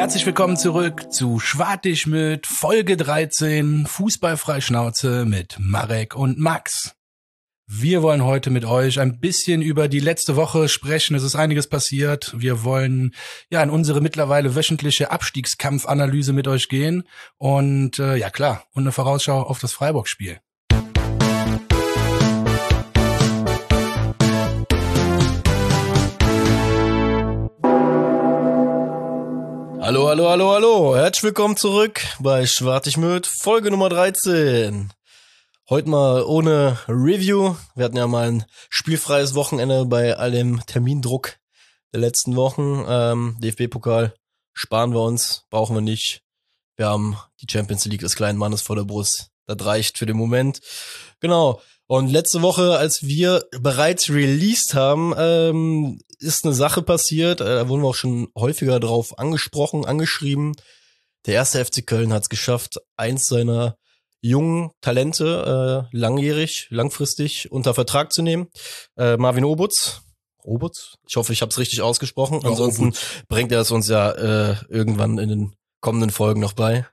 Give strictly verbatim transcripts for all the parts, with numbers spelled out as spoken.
Herzlich willkommen zurück zu Schwartig mit Folge dreizehn, Fußballfreischnauze mit Marek und Max. Wir wollen heute mit euch ein bisschen über die letzte Woche sprechen. Es ist einiges passiert. Wir wollen ja in unsere mittlerweile wöchentliche Abstiegskampfanalyse mit euch gehen. Und äh, ja klar, und eine Vorausschau auf das Freiburg-Spiel. Hallo, hallo, hallo, hallo. Herzlich willkommen zurück bei Schwartig mit Folge Nummer dreizehn. Heute mal ohne Review. Wir hatten ja mal ein spielfreies Wochenende bei all dem Termindruck der letzten Wochen. Ähm, D F B-Pokal sparen wir uns, brauchen wir nicht. Wir haben die Champions League des kleinen Mannes vor der Brust. Das reicht für den Moment. Genau. Und letzte Woche, als wir bereits released haben, ähm, ist eine Sache passiert. Äh, da wurden wir auch schon häufiger drauf angesprochen, angeschrieben. Der erste F C Köln hat es geschafft, eins seiner jungen Talente äh, langjährig, langfristig unter Vertrag zu nehmen. Äh, Marvin Obutz. Obutz? Ich hoffe, ich habe es richtig ausgesprochen. Ja, ansonsten Obutz. Bringt er es uns ja äh, irgendwann in den kommenden Folgen noch bei.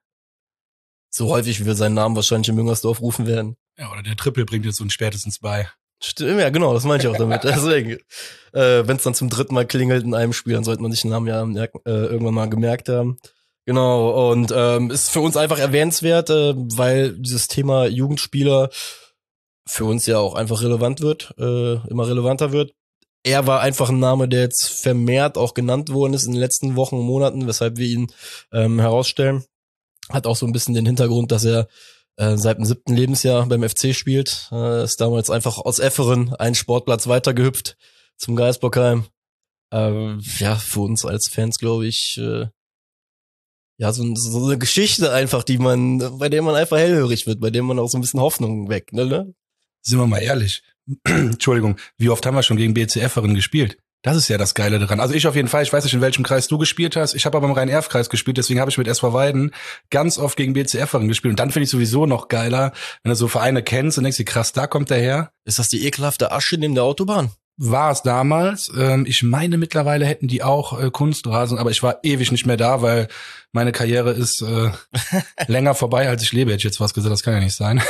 So häufig, wie wir seinen Namen wahrscheinlich in Müngersdorf rufen werden. Ja, oder der Triple bringt es uns spätestens bei. Stimmt, ja, genau, das meine ich auch damit. Deswegen, äh, wenn es dann zum dritten Mal klingelt in einem Spiel, dann sollte man sich den Namen ja merken, äh, irgendwann mal gemerkt haben. Genau, und ähm, ist für uns einfach erwähnenswert, äh, weil dieses Thema Jugendspieler für uns ja auch einfach relevant wird, äh, immer relevanter wird. Er war einfach ein Name, der jetzt vermehrt auch genannt worden ist in den letzten Wochen und Monaten, weshalb wir ihn ähm, herausstellen. Hat auch so ein bisschen den Hintergrund, dass er äh, seit dem siebten Lebensjahr beim F C spielt. Äh, ist damals einfach aus Efferen einen Sportplatz weitergehüpft zum Geisbockheim. Äh, ja, für uns als Fans, glaube ich, äh, ja, so, so eine Geschichte einfach, die man, bei der man einfach hellhörig wird, bei der man auch so ein bisschen Hoffnung weckt, ne? Sind wir mal ehrlich. Entschuldigung, wie oft haben wir schon gegen B C Efferen gespielt? Das ist ja das Geile daran. Also ich auf jeden Fall, ich weiß nicht, in welchem Kreis du gespielt hast. Ich habe aber im Rhein-Erf-Kreis gespielt, deswegen habe ich mit S V Weiden ganz oft gegen B C Efferen gespielt. Und dann finde ich sowieso noch geiler, wenn du so Vereine kennst und denkst dir, krass, da kommt der her. Ist das die ekelhafte Asche neben der Autobahn? War es damals. Ähm, ich meine, mittlerweile hätten die auch äh, Kunstrasen, aber ich war ewig nicht mehr da, weil meine Karriere ist äh, länger vorbei, als ich lebe. Hätte ich jetzt was gesagt, das kann ja nicht sein.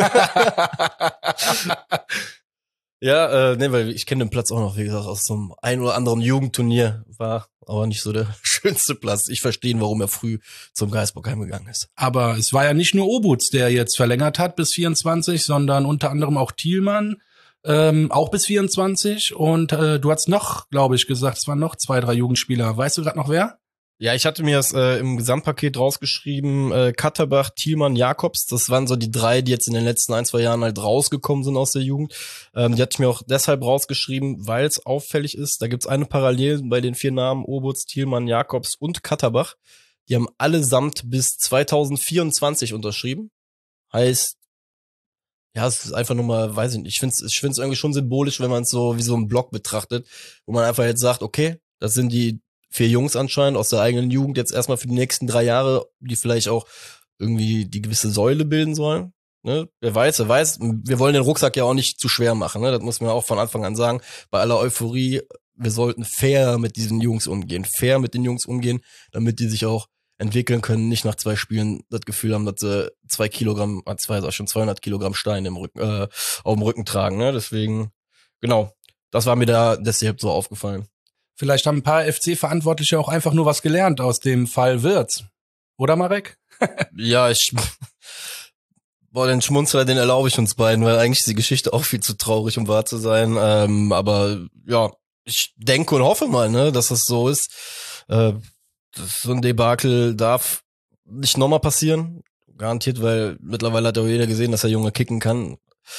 Ja, äh, nee, weil ich kenne den Platz auch noch, wie gesagt, aus so einem ein oder anderen Jugendturnier. War aber nicht so der schönste Platz. Ich verstehe, warum er früh zum Geisbockheim gegangen ist. Aber es war ja nicht nur Obutz, der jetzt verlängert hat bis vierundzwanzig, sondern unter anderem auch Thielmann, ähm, auch bis vierundzwanzig. Und äh, du hast noch, glaube ich, gesagt, es waren noch zwei, drei Jugendspieler. Weißt du gerade noch wer? Ja, ich hatte mir das äh, im Gesamtpaket rausgeschrieben, äh, Katterbach, Thielmann, Jakobs, das waren so die drei, die jetzt in den letzten ein, zwei Jahren halt rausgekommen sind aus der Jugend. Ähm, die hatte ich mir auch deshalb rausgeschrieben, weil es auffällig ist. Da gibt's eine Parallele bei den vier Namen, Obutz, Thielmann, Jakobs und Katterbach. Die haben allesamt bis zweitausendvierundzwanzig unterschrieben. Heißt, ja, es ist einfach nur mal, weiß ich nicht, ich finde es ich find's irgendwie schon symbolisch, wenn man es so wie so einen Block betrachtet, wo man einfach jetzt sagt, okay, das sind die vier Jungs anscheinend aus der eigenen Jugend jetzt erstmal für die nächsten drei Jahre, die vielleicht auch irgendwie die gewisse Säule bilden sollen. Ne? Wer weiß, wer weiß, wir wollen den Rucksack ja auch nicht zu schwer machen. Ne? Das muss man auch von Anfang an sagen. Bei aller Euphorie, wir sollten fair mit diesen Jungs umgehen. Fair mit den Jungs umgehen, damit die sich auch entwickeln können, nicht nach zwei Spielen das Gefühl haben, dass sie zwei Kilogramm, zwei, sag ich schon zweihundert Kilogramm Stein im Rücken, äh, auf dem Rücken tragen. Ne? Deswegen, genau, das war mir da deshalb so aufgefallen. Vielleicht haben ein paar F C-Verantwortliche auch einfach nur was gelernt aus dem Fall Wirtz. Oder, Marek? Ja, ich... Boah, den Schmunzler, den erlaube ich uns beiden, weil eigentlich ist die Geschichte auch viel zu traurig, um wahr zu sein. Ähm, aber ja, ich denke und hoffe mal, ne, dass das so ist. Äh, das, so ein Debakel darf nicht nochmal passieren. Garantiert, weil mittlerweile hat ja jeder gesehen, dass der Junge kicken kann.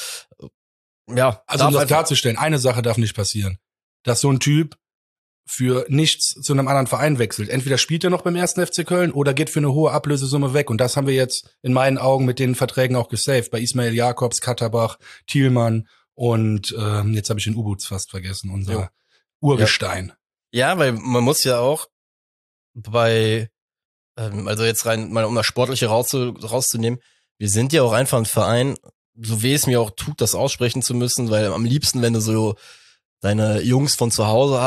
Ja, also um das klarzustellen, eine Sache darf nicht passieren. Dass so ein Typ für nichts zu einem anderen Verein wechselt. Entweder spielt er noch beim ersten F C Köln oder geht für eine hohe Ablösesumme weg. Und das haben wir jetzt in meinen Augen mit den Verträgen auch gesaved. Bei Ismail Jakobs, Katterbach, Thielmann und ähm, jetzt habe ich den Obutz fast vergessen, unser ja. Urgestein. Ja. ja, weil man muss ja auch bei, ähm, also jetzt rein mal um das Sportliche rauszu, rauszunehmen, wir sind ja auch einfach ein Verein, so weh es mir auch tut, das aussprechen zu müssen, weil am liebsten, wenn du so deine Jungs von zu Hause hast,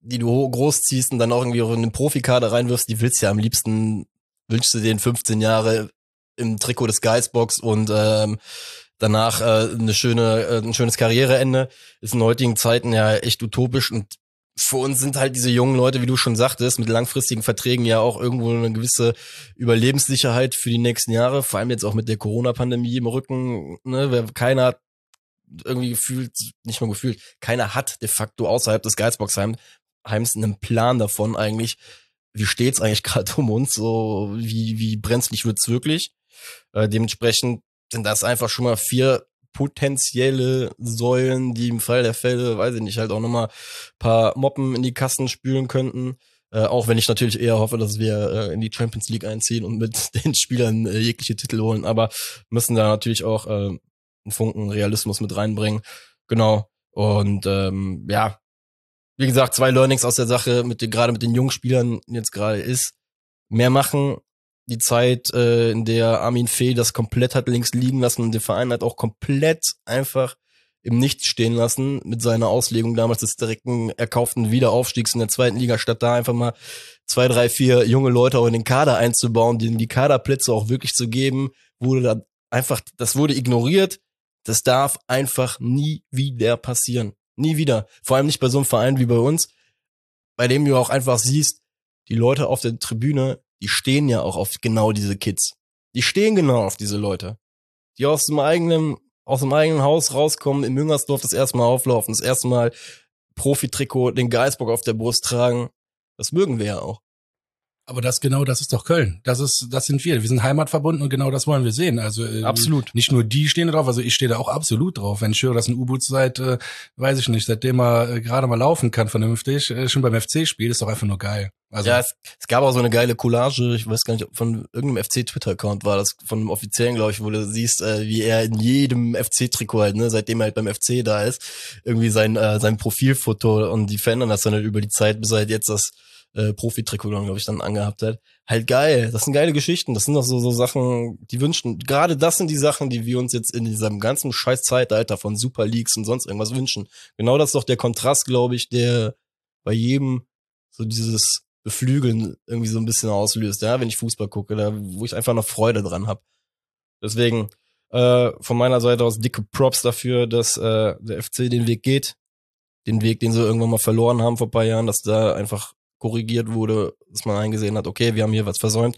die du großziehst und dann auch irgendwie auch in den Profikader reinwirfst, die willst du ja am liebsten, wünschst du denen fünfzehn Jahre im Trikot des Geistbox und ähm, danach äh, eine schöne, äh, ein schönes Karriereende. Ist in heutigen Zeiten ja echt utopisch und für uns sind halt diese jungen Leute, wie du schon sagtest, mit langfristigen Verträgen ja auch irgendwo eine gewisse Überlebenssicherheit für die nächsten Jahre, vor allem jetzt auch mit der Corona-Pandemie im Rücken, ne, keiner hat irgendwie gefühlt, nicht nur gefühlt, keiner hat de facto außerhalb des Geistbox-Heims einen Plan davon eigentlich, wie steht's eigentlich gerade um uns, so wie wie brenzlig wird's wirklich. Äh, dementsprechend sind das einfach schon mal vier potenzielle Säulen, die im Fall der Fälle, weiß ich nicht, halt auch nochmal ein paar Moppen in die Kassen spülen könnten. Äh, auch wenn ich natürlich eher hoffe, dass wir äh, in die Champions League einziehen und mit den Spielern äh, jegliche Titel holen. Aber müssen da natürlich auch äh, einen Funken Realismus mit reinbringen. Genau. Und ähm, ja, wie gesagt, zwei Learnings aus der Sache, mit den, gerade mit den jungen Spielern jetzt gerade ist, mehr machen. Die Zeit, äh, in der Armin Fee das komplett hat links liegen lassen und den Verein hat auch komplett einfach im Nichts stehen lassen mit seiner Auslegung damals des direkten erkauften Wiederaufstiegs in der zweiten Liga, statt da einfach mal zwei, drei, vier junge Leute auch in den Kader einzubauen, denen die Kaderplätze auch wirklich zu geben, wurde da einfach, das wurde ignoriert. Das darf einfach nie wieder passieren. Nie wieder. Vor allem nicht bei so einem Verein wie bei uns, bei dem du auch einfach siehst, die Leute auf der Tribüne, die stehen ja auch auf genau diese Kids. Die stehen genau auf diese Leute. Die aus dem eigenen, aus dem eigenen Haus rauskommen, in Müngersdorf das erste Mal auflaufen, das erste Mal Profitrikot, den Geistbock auf der Brust tragen. Das mögen wir ja auch. Aber das genau, das ist doch Köln. Das ist, das sind wir. Wir sind heimatverbunden und genau das wollen wir sehen. Also äh, absolut. Nicht nur die stehen da drauf, also ich stehe da auch absolut drauf. Wenn ich höre, dass ein U-Boot seit, äh, weiß ich nicht, seitdem er äh, gerade mal laufen kann vernünftig, äh, schon beim F C spielt, ist doch einfach nur geil. Also ja, es, es gab auch so eine geile Collage, ich weiß gar nicht, von irgendeinem F C-Twitter-Account war das, von einem offiziellen, glaube ich, wo du siehst, äh, wie er in jedem F C-Trikot halt, ne, seitdem er halt beim F C da ist, irgendwie sein äh, sein Profilfoto und die verändern das dann halt über die Zeit, bis er halt jetzt das äh, Profi-Trikot dann, glaube ich, dann angehabt hat. Halt geil, das sind geile Geschichten, das sind doch so so Sachen, die wünschen, gerade das sind die Sachen, die wir uns jetzt in diesem ganzen scheiß Zeitalter von Super Leagues und sonst irgendwas wünschen. Genau das ist doch der Kontrast, glaube ich, der bei jedem so dieses Beflügeln irgendwie so ein bisschen auslöst, ja, wenn ich Fußball gucke, da, wo ich einfach noch Freude dran habe. Deswegen äh, von meiner Seite aus dicke Props dafür, dass äh, der F C den Weg geht, den Weg, den sie irgendwann mal verloren haben vor ein paar Jahren, dass da einfach korrigiert wurde, dass man eingesehen hat, okay, wir haben hier was versäumt.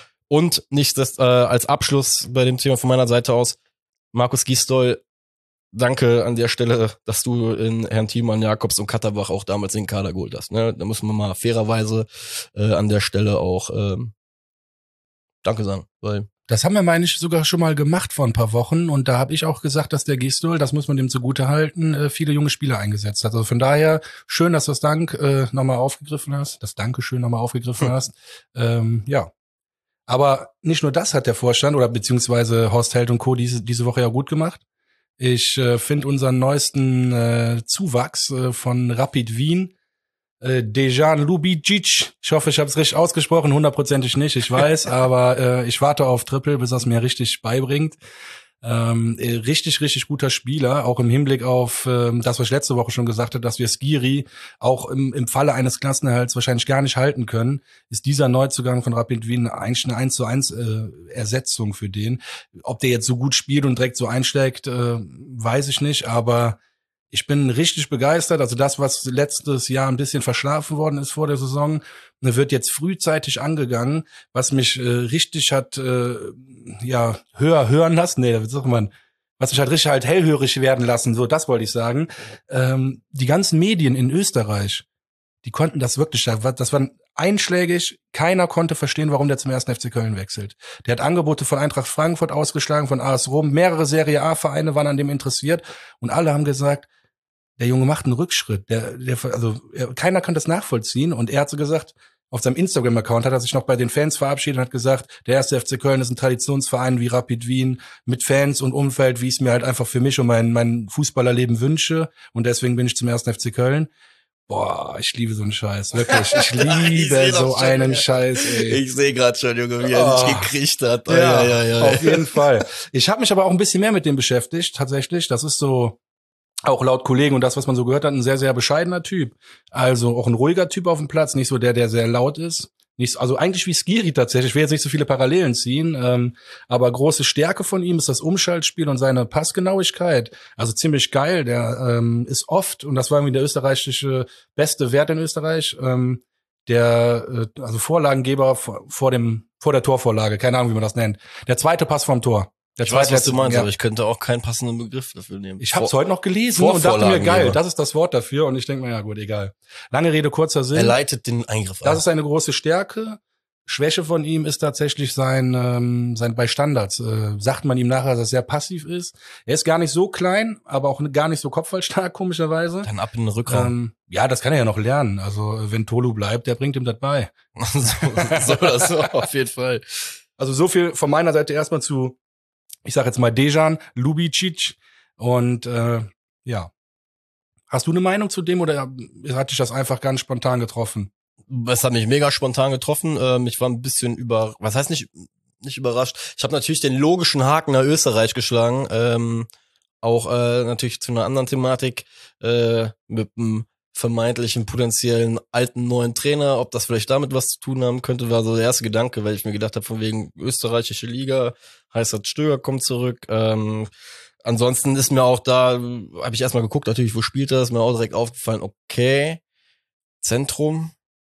Und nicht das, äh, als Abschluss bei dem Thema von meiner Seite aus, Markus Gisdol, danke an der Stelle, dass du in Herrn Thielmann, Jakobs und Katterbach auch damals in den Kader geholt hast. Ne? Da muss man mal fairerweise äh, an der Stelle auch ähm, Danke sagen. Weil das haben wir, meine ich, sogar schon mal gemacht vor ein paar Wochen und da habe ich auch gesagt, dass der Gisdol, das muss man dem zugute halten, äh, viele junge Spieler eingesetzt hat. Also von daher schön, dass du das Dank äh, nochmal aufgegriffen hast, das Dankeschön nochmal aufgegriffen hm. hast. Ähm, ja. Aber nicht nur das hat der Vorstand oder beziehungsweise Horst Held und Co. diese, diese Woche ja gut gemacht. Ich äh, finde unseren neuesten äh, Zuwachs äh, von Rapid Wien, äh, Dejan Lubicic, ich hoffe, ich habe es richtig ausgesprochen, hundertprozentig nicht, ich weiß, aber äh, ich warte auf Triple, bis er es mir richtig beibringt. Ähm, äh, richtig, richtig guter Spieler, auch im Hinblick auf ähm, das, was ich letzte Woche schon gesagt habe, dass wir Skiri auch im, im Falle eines Klassenerhalts wahrscheinlich gar nicht halten können, ist dieser Neuzugang von Rapid Wien eigentlich eine eins zu eins äh, Ersetzung für den. Ob der jetzt so gut spielt und direkt so einschlägt, äh, weiß ich nicht, aber ich bin richtig begeistert. Also das, was letztes Jahr ein bisschen verschlafen worden ist vor der Saison, wird jetzt frühzeitig angegangen, was mich äh, richtig hat äh, ja höher hören lassen. Nee, das sagt man, was mich halt richtig halt hellhörig werden lassen. So, das wollte ich sagen. Ähm, die ganzen Medien in Österreich, die konnten das wirklich, das war einschlägig. Keiner konnte verstehen, warum der zum ersten F C Köln wechselt. Der hat Angebote von Eintracht Frankfurt ausgeschlagen, von A S Rom. Mehrere Serie A-Vereine waren an dem interessiert und alle haben gesagt, der Junge macht einen Rückschritt. Der, der, also er, keiner kann das nachvollziehen. Und er hat so gesagt, auf seinem Instagram-Account hat er sich noch bei den Fans verabschiedet und hat gesagt, der erste F C Köln ist ein Traditionsverein wie Rapid Wien mit Fans und Umfeld, wie ich es mir halt einfach für mich und mein, mein Fußballerleben wünsche. Und deswegen bin ich zum ersten F C Köln. Boah, ich liebe so einen Scheiß, wirklich. Ich liebe ich so einen Scheiß, ey. Ich sehe gerade schon, Junge, wie er oh. sich gekriegt hat. Oh, ja, ja, ja, ja, auf jeden Fall. Ich habe mich aber auch ein bisschen mehr mit dem beschäftigt, tatsächlich. Das ist so Auch laut Kollegen und das, was man so gehört hat, ein sehr, sehr bescheidener Typ. Also auch ein ruhiger Typ auf dem Platz, nicht so der, der sehr laut ist. Nicht, also eigentlich wie Skiri tatsächlich. Ich will jetzt nicht so viele Parallelen ziehen, ähm, aber große Stärke von ihm ist das Umschaltspiel und seine Passgenauigkeit. Also ziemlich geil. Der ähm, ist oft, und das war irgendwie der österreichische beste Wert in Österreich, ähm, der äh, also Vorlagengeber vor, vor dem vor der Torvorlage, keine Ahnung, wie man das nennt. Der zweite Pass vom Tor. Der Ich weiß, was du meinst, ja. aber ich könnte auch keinen passenden Begriff dafür nehmen. Ich habe es heute noch gelesen und dachte mir, geil, das ist das Wort dafür. Und ich denke mir, ja gut, egal. Lange Rede, kurzer Sinn. Er leitet den Eingriff Das ein. Ist eine große Stärke. Schwäche von ihm ist tatsächlich sein, ähm, sein bei Standards. Äh, sagt man ihm nachher, dass er sehr passiv ist. Er ist gar nicht so klein, aber auch gar nicht so kopfballstark, komischerweise. Dann ab in den Rückraum. Ähm, ja, das kann er ja noch lernen. Also wenn Tolu bleibt, der bringt ihm das bei. so, so oder so, auf jeden Fall. Also so viel von meiner Seite erstmal zu, ich sag jetzt mal Dejan Lubicic. Und äh, ja. Hast du eine Meinung zu dem oder hat dich das einfach ganz spontan getroffen? Es hat mich mega spontan getroffen. Ähm, ich war ein bisschen über, was heißt nicht, nicht überrascht. Ich habe natürlich den logischen Haken nach Österreich geschlagen. Ähm, auch äh, natürlich zu einer anderen Thematik äh, mit einem vermeintlichen potenziellen alten neuen Trainer. Ob das vielleicht damit was zu tun haben könnte, war so der erste Gedanke, weil ich mir gedacht habe, von wegen österreichische Liga, Heißert Stöger kommt zurück. Ähm, ansonsten ist mir auch da, habe ich erstmal geguckt, natürlich, wo spielt er, ist mir auch direkt aufgefallen, okay, Zentrum,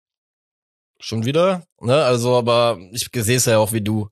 schon wieder, ne, also, aber ich sehe es ja auch wie du.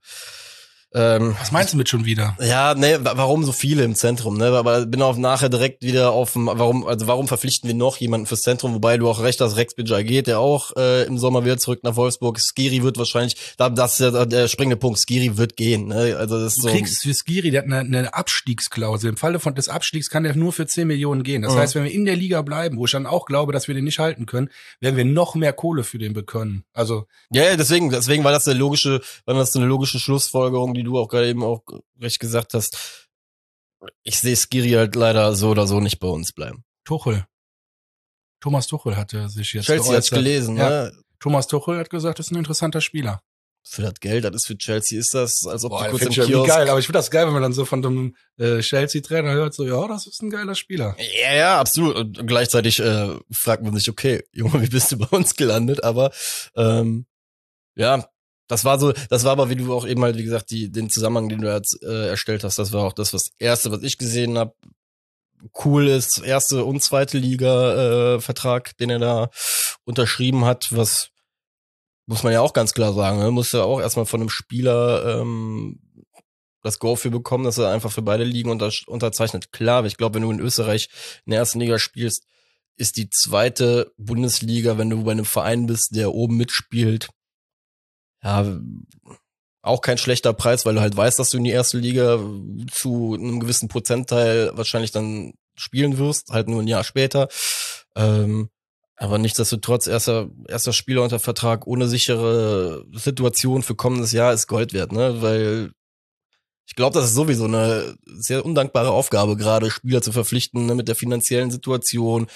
Ähm, Was meinst du mit schon wieder? Ja, ne, warum so viele im Zentrum, ne, aber bin auch nachher direkt wieder auf dem, warum, also warum verpflichten wir noch jemanden fürs Zentrum, wobei du auch recht hast, Rex Bidjai geht, der auch äh, im Sommer wieder zurück nach Wolfsburg, Skiri wird wahrscheinlich, das ist ja der springende Punkt, Skiri wird gehen, ne, also das ist du so. Du kriegst für Skiri, der hat eine, eine Abstiegsklausel, im Falle von des Abstiegs kann der nur für zehn Millionen gehen, das mhm. heißt, wenn wir in der Liga bleiben, wo ich dann auch glaube, dass wir den nicht halten können, werden wir noch mehr Kohle für den bekommen, also. Ja, deswegen, deswegen war das eine logische, war das eine logische Schlussfolgerung, die du auch gerade eben auch recht gesagt hast. Ich sehe Skiri halt leider so oder so nicht bei uns bleiben. Tuchel. Thomas Tuchel hatte sich jetzt Chelsea hat's gelesen, ja. Ne? Thomas Tuchel hat gesagt, das ist ein interessanter Spieler. Für das Geld, das ist für Chelsea, ist das, als ob Boah, du kurz im Kiosk... Wie geil, aber ich finde das geil, wenn man dann so von dem äh, Chelsea-Trainer hört, so, ja, das ist ein geiler Spieler. Ja, ja, absolut. Und gleichzeitig äh, fragt man sich, okay, Junge, wie bist du bei uns gelandet? Aber ähm, ja, das war so, das war aber, wie du auch eben halt, wie gesagt, die, den Zusammenhang, den du jetzt äh, erstellt hast, das war auch das, was erste, was ich gesehen habe. Cool ist, erste und zweite Liga äh, Vertrag, den er da unterschrieben hat, was muss man ja auch ganz klar sagen, ne? Muss ja auch erstmal von einem Spieler ähm, das Go für bekommen, dass er einfach für beide Ligen unter, unterzeichnet. Klar, ich glaube, wenn du in Österreich in der ersten Liga spielst, ist die zweite Bundesliga, wenn du bei einem Verein bist, der oben mitspielt, ja, auch kein schlechter Preis, weil du halt weißt, dass du in die erste Liga zu einem gewissen Prozentteil wahrscheinlich dann spielen wirst, halt nur ein Jahr später. Ähm, aber nichtsdestotrotz, erster, erster Spieler unter Vertrag ohne sichere Situation für kommendes Jahr ist Gold wert, ne? Weil ich glaube, das ist sowieso eine sehr undankbare Aufgabe, gerade Spieler zu verpflichten, ne, mit der finanziellen Situation.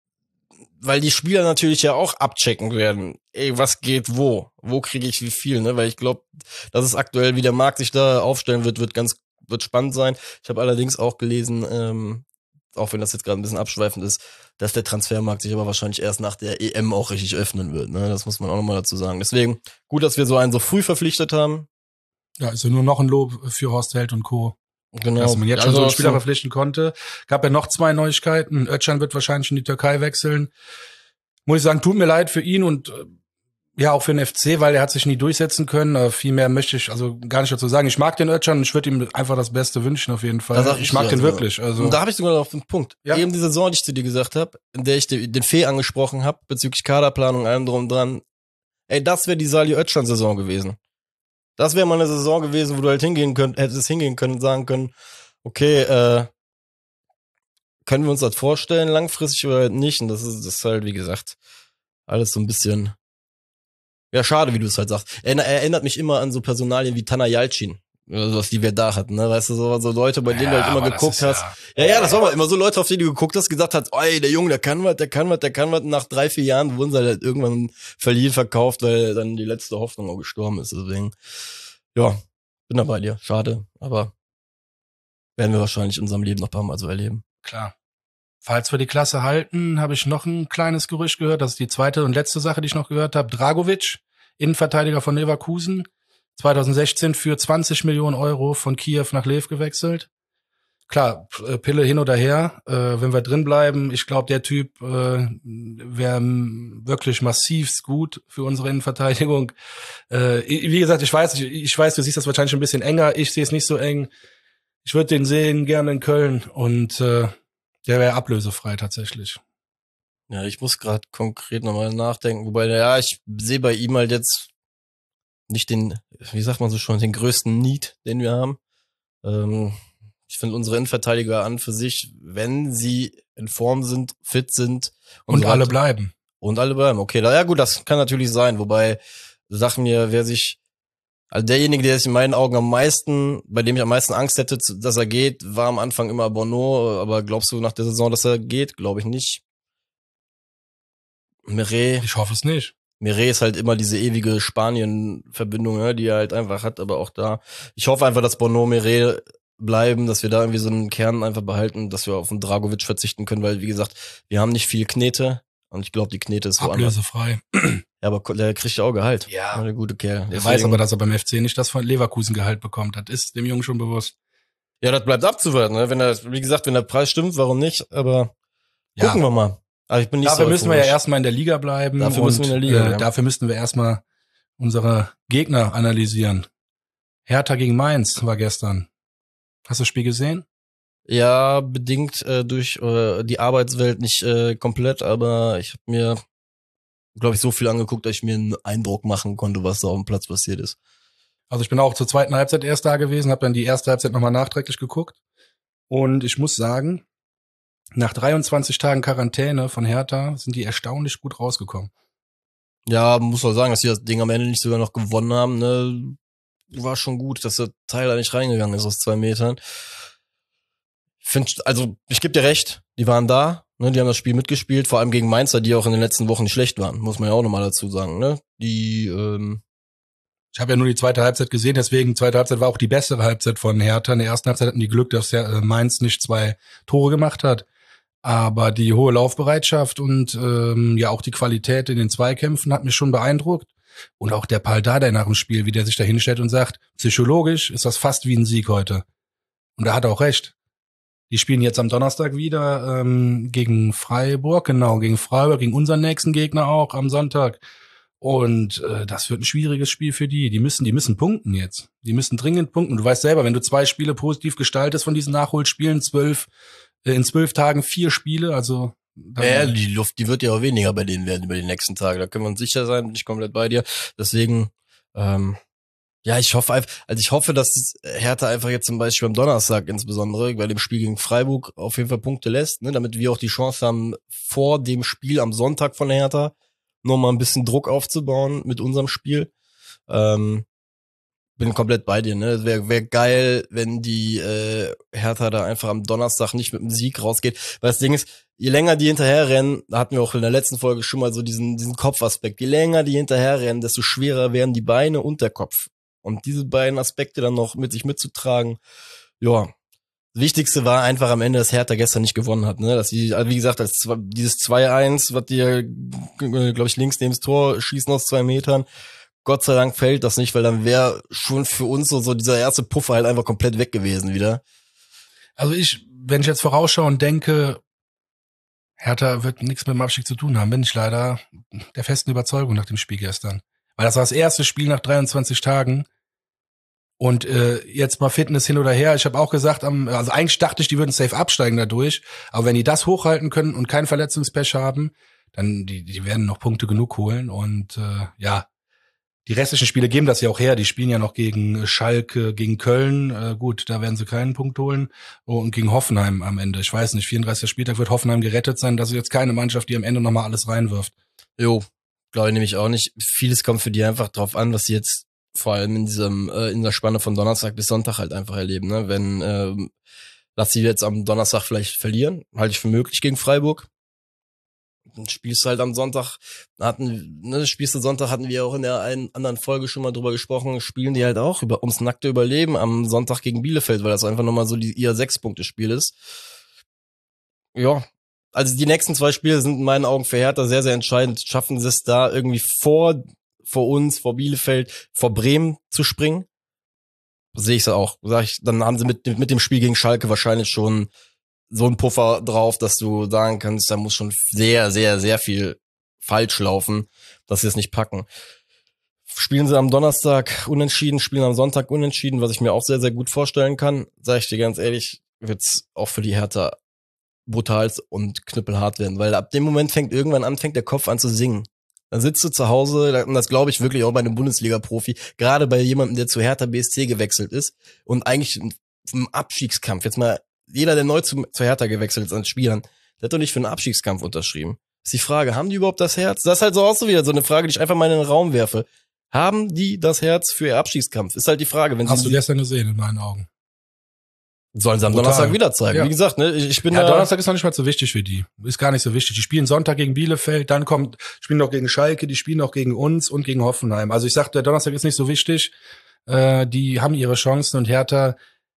Weil die Spieler natürlich ja auch abchecken werden. Ey, was geht wo? Wo kriege ich wie viel, ne? Weil ich glaube, dass es aktuell, wie der Markt sich da aufstellen wird, wird ganz, wird spannend sein. Ich habe allerdings auch gelesen, ähm, auch wenn das jetzt gerade ein bisschen abschweifend ist, dass der Transfermarkt sich aber wahrscheinlich erst nach der E M auch richtig öffnen wird, ne? Das muss man auch nochmal dazu sagen. Deswegen, gut, dass wir so einen so früh verpflichtet haben. Ja, ist ja nur noch ein Lob für Horst Held und Co. Genau. Dass man jetzt schon also so einen Spieler verpflichten konnte. Gab ja noch zwei Neuigkeiten. Özcan wird wahrscheinlich in die Türkei wechseln. Muss ich sagen, tut mir leid für ihn und ja auch für den F C, weil er hat sich nie durchsetzen können. Viel mehr möchte ich also gar nicht dazu sagen. Ich mag den Özcan und ich würde ihm einfach das Beste wünschen auf jeden Fall. Ich, ich mag den also. wirklich. Also und da habe ich sogar noch auf den Punkt. Ja. Eben die Saison, die ich zu dir gesagt habe, in der ich den Fee angesprochen habe, bezüglich Kaderplanung, allem drum und dran. Ey, das wäre die Salih Özcan-Saison gewesen. Das wäre mal eine Saison gewesen, wo du halt hingehen könnt, hättest hingehen können und sagen können, okay, äh, können wir uns das vorstellen, langfristig oder halt nicht? Und das ist, das ist halt, wie gesagt, alles so ein bisschen, ja, schade, wie du es halt sagst. Er, er erinnert mich immer an so Personalien wie Tana Yalcin, was die wir da hatten, ne? Weißt du, so, so Leute, bei denen ja, du halt immer geguckt hast. Ja, ja, ja, das war mal immer so Leute, auf die du geguckt hast, gesagt hast, ey, der Junge, der kann was, der kann was, der kann was. Und nach drei, vier Jahren wurden sie halt irgendwann verliehen, verkauft, weil dann die letzte Hoffnung auch gestorben ist. Deswegen, ja, bin da bei dir. Schade, aber werden wir wahrscheinlich in unserem Leben noch ein paar Mal so erleben. Klar. falls wir die Klasse halten, habe ich noch ein kleines Gerücht gehört. Das ist die zweite und letzte Sache, die ich noch gehört habe. Dragovic, Innenverteidiger von Leverkusen, zwanzig sechzehn für zwanzig Millionen Euro von Kiew nach Lviv gewechselt. Klar, Pille hin oder her, äh, wenn wir drin bleiben, ich glaube, der Typ äh, wäre wirklich massivst gut für unsere Innenverteidigung. Äh, wie gesagt, ich weiß, ich, ich weiß, du siehst das wahrscheinlich ein bisschen enger, ich sehe es nicht so eng. Ich würde den sehen, gerne in Köln und äh, der wäre ablösefrei tatsächlich. Ja, ich muss gerade konkret nochmal nachdenken, wobei, ja, ich sehe bei ihm halt jetzt nicht den, wie sagt man so schon, den größten Need, den wir haben. Ähm, Ich finde unsere Innenverteidiger an für sich, wenn sie in Form sind, fit sind. Und, und so alle bleiben. Und alle bleiben. Okay, na ja gut, das kann natürlich sein. Wobei, sag mir, wer sich, also derjenige, der sich in meinen Augen am meisten, bei dem ich am meisten Angst hätte, dass er geht, war am Anfang immer Bono. Aber glaubst du nach der Saison, dass er geht? Glaube ich nicht. Meret. Ich hoffe es nicht. Meret ist halt immer diese ewige Spanien-Verbindung, ne, die er halt einfach hat. Aber auch da, ich hoffe einfach, dass Bono, Meret bleiben, dass wir da irgendwie so einen Kern einfach behalten, dass wir auf den Dragovic verzichten können, weil, wie gesagt, wir haben nicht viel Knete und ich glaube, die Knete ist woanders. Ablösefrei. Ja, aber der kriegt ja auch Gehalt. Ja. Der gute Kerl. Der Deswegen weiß aber, dass er beim F C nicht das von Leverkusen Gehalt bekommt. Das ist dem Jungen schon bewusst. Ja, das bleibt abzuwarten, ne? Wenn er, wie gesagt, wenn der Preis stimmt, warum nicht? Aber ja. Gucken wir mal. Aber ich bin nicht dafür so müssen wir ja erstmal in der Liga bleiben. Dafür und, müssen wir in der Liga, äh, ja. Dafür müssten wir erstmal unsere Gegner analysieren. Hertha gegen Mainz war gestern. Hast du das Spiel gesehen? Ja, bedingt äh, durch äh, die Arbeitswelt nicht äh, komplett, aber ich habe mir, glaube ich, so viel angeguckt, dass ich mir einen Eindruck machen konnte, was da auf dem Platz passiert ist. Also ich bin auch zur zweiten Halbzeit erst da gewesen, habe dann die erste Halbzeit nochmal nachträglich geguckt. Und ich muss sagen, nach dreiundzwanzig Tagen Quarantäne von Hertha sind die erstaunlich gut rausgekommen. Ja, muss man sagen, dass die das Ding am Ende nicht sogar noch gewonnen haben, ne? War schon gut, dass der Teil da nicht reingegangen ist aus zwei Metern. Ich finde, also ich gebe dir recht, die waren da, ne, die haben das Spiel mitgespielt, vor allem gegen Mainzer, die auch in den letzten Wochen nicht schlecht waren, muss man ja auch nochmal dazu sagen, ne? Die, ähm Ich habe ja nur die zweite Halbzeit gesehen, deswegen zweite Halbzeit war auch die bessere Halbzeit von Hertha. In der ersten Halbzeit hatten die Glück, dass der Mainz nicht zwei Tore gemacht hat. Aber die hohe Laufbereitschaft und ähm, ja auch die Qualität in den Zweikämpfen hat mich schon beeindruckt. Und auch der Pal Dardai nach dem Spiel, wie der sich da hinstellt und sagt, psychologisch ist das fast wie ein Sieg heute. Und da hat er auch recht. Die spielen jetzt am Donnerstag wieder ähm, gegen Freiburg, genau, gegen Freiburg, gegen unseren nächsten Gegner auch am Sonntag. Und äh, das wird ein schwieriges Spiel für die. Die müssen, die müssen punkten jetzt. Die müssen dringend punkten. Du weißt selber, wenn du zwei Spiele positiv gestaltest von diesen Nachholspielen, zwölf, äh, in zwölf Tagen vier Spiele, also ja, die Luft, die wird ja auch weniger bei denen werden über die nächsten Tage. Da können wir uns sicher sein, bin ich komplett bei dir. Deswegen, ähm, ja, ich hoffe einfach, also ich hoffe, dass Hertha einfach jetzt zum Beispiel am Donnerstag insbesondere bei dem Spiel gegen Freiburg auf jeden Fall Punkte lässt, ne, damit wir auch die Chance haben, vor dem Spiel am Sonntag von Hertha nochmal ein bisschen Druck aufzubauen mit unserem Spiel. Ähm, bin komplett bei dir, ne? Wäre wär geil, wenn die äh, Hertha da einfach am Donnerstag nicht mit dem Sieg rausgeht. Weil das Ding ist, je länger die hinterherrennen, da hatten wir auch in der letzten Folge schon mal so diesen diesen Kopfaspekt, je länger die hinterherrennen, desto schwerer werden die Beine und der Kopf. Und diese beiden Aspekte dann noch mit sich mitzutragen, ja. Das Wichtigste war einfach am Ende, dass Hertha gestern nicht gewonnen hat, ne? Dass die, also wie gesagt, als zwei, dieses zwei eins, was die, glaube ich, links neben das Tor schießen aus zwei Metern, Gott sei Dank fällt das nicht, weil dann wäre schon für uns so, so dieser erste Puffer halt einfach komplett weg gewesen wieder. Also ich, wenn ich jetzt vorausschaue und denke, Hertha wird nichts mit dem Abstieg zu tun haben, bin ich leider der festen Überzeugung nach dem Spiel gestern. Weil das war das erste Spiel nach dreiundzwanzig Tagen. Und äh, jetzt mal Fitness hin oder her. Ich habe auch gesagt, am, also eigentlich dachte ich, die würden safe absteigen dadurch. Aber wenn die das hochhalten können und kein Verletzungspech haben, dann die, die werden noch Punkte genug holen. Und äh, ja, die restlichen Spiele geben das ja auch her. Die spielen ja noch gegen Schalke, gegen Köln. Äh, gut, da werden sie keinen Punkt holen. Und gegen Hoffenheim am Ende. Ich weiß nicht, vierunddreißigster Spieltag wird Hoffenheim gerettet sein. Das ist jetzt keine Mannschaft, die am Ende nochmal alles reinwirft. Jo, glaube ich nämlich auch nicht. Vieles kommt für die einfach drauf an, was sie jetzt vor allem in diesem äh, in der Spanne von Donnerstag bis Sonntag halt einfach erleben. Ne? Wenn ähm, lass sie jetzt am Donnerstag vielleicht verlieren, halte ich für möglich gegen Freiburg. Dann spielst du halt am Sonntag, hatten, ne, spielst du Sonntag, hatten wir auch in der einen anderen Folge schon mal drüber gesprochen, spielen die halt auch über ums nackte Überleben am Sonntag gegen Bielefeld, weil das einfach nochmal so die, ihr Sechs-Punkte-Spiel ist. Ja, also die nächsten zwei Spiele sind in meinen Augen für Hertha sehr, sehr entscheidend. Schaffen sie es da irgendwie vor, vor uns, vor Bielefeld, vor Bremen zu springen? Sehe ich es auch. Sag ich, dann haben sie mit, mit dem Spiel gegen Schalke wahrscheinlich schon so einen Puffer drauf, dass du sagen kannst, da muss schon sehr, sehr, sehr viel falsch laufen, dass sie es nicht packen. Spielen sie am Donnerstag unentschieden, spielen am Sonntag unentschieden, was ich mir auch sehr, sehr gut vorstellen kann. Sag ich dir ganz ehrlich, wird's auch für die Hertha brutal und knüppelhart werden, weil ab dem Moment fängt irgendwann an, fängt der Kopf an zu singen. Dann sitzt du zu Hause, und das glaube ich wirklich auch bei einem Bundesliga-Profi, gerade bei jemandem, der zu Hertha B S C gewechselt ist und eigentlich im Abstiegskampf, jetzt mal jeder, der neu zu, zu Hertha gewechselt ist an Spielern, der hat doch nicht für einen Abstiegskampf unterschrieben. Ist die Frage, haben die überhaupt das Herz? Das ist halt so auch so wieder so eine Frage, die ich einfach mal in den Raum werfe. Haben die das Herz für ihr Abstiegskampf? Ist halt die Frage. Wenn Hast sie du gestern gesehen, in meinen Augen. Sollen sie am Total. Donnerstag wieder zeigen. Ja. Wie gesagt, ne, ich, ich bin Ja, da. Donnerstag ist noch nicht mal so wichtig für die. Ist gar nicht so wichtig. Die spielen Sonntag gegen Bielefeld, dann kommt, spielen noch gegen Schalke, die spielen noch gegen uns und gegen Hoffenheim. Also ich sag, der Donnerstag ist nicht so wichtig. Äh, die haben ihre Chancen und Hertha,